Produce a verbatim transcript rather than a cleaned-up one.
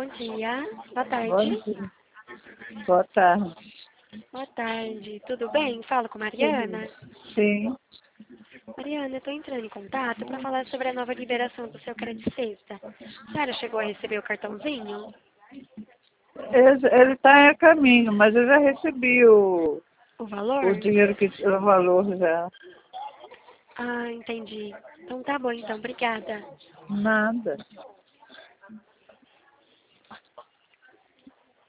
bom dia. Boa Bom tarde. dia. Boa tarde. Boa tarde. Tudo bem? Falo com Tudo. Mariana. Sim. Mariana, eu estou entrando em contato para falar sobre a nova liberação do seu crédito sexta. A senhora chegou a receber o cartãozinho? Ele está a caminho, mas eu já recebi o, O valor? o dinheiro, que o valor já. Ah, entendi. Então tá bom, então. Obrigada. Nada.